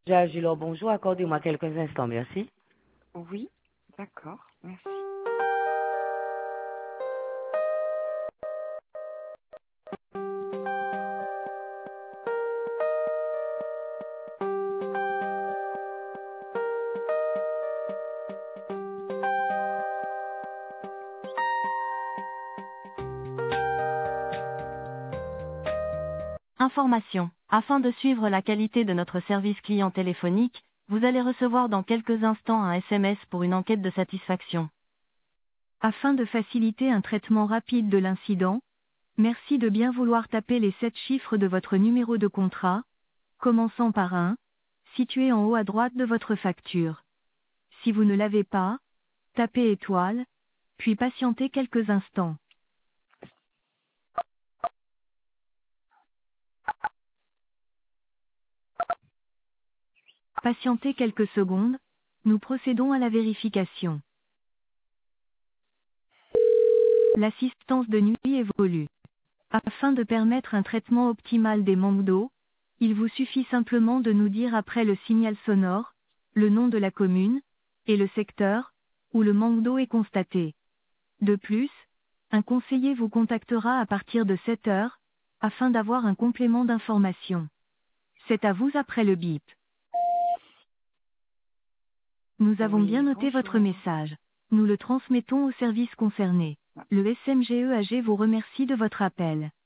Agilor, bonjour, accordez-moi quelques instants, merci. Oui, d'accord, merci. Information. Afin de suivre la qualité de notre service client téléphonique, vous allez recevoir dans quelques instants un SMS pour une enquête de satisfaction. Afin de faciliter un traitement rapide de l'incident, merci de bien vouloir taper les 7 chiffres de votre numéro de contrat, commençant par 1, situé en haut à droite de votre facture. Si vous ne l'avez pas, tapez étoile, puis patientez quelques instants. Patientez quelques secondes, nous procédons à la vérification. L'assistance de nuit évolue. Afin de permettre un traitement optimal des manques d'eau, il vous suffit simplement de nous dire après le signal sonore, le nom de la commune, et le secteur, où le manque d'eau est constaté. De plus, un conseiller vous contactera à partir de 7 heures, afin d'avoir un complément d'information. C'est à vous après le bip. Nous avons bien Oui, noté votre bonjour. message. Nous le transmettons au service concerné. Le SMGE AG vous remercie de votre appel.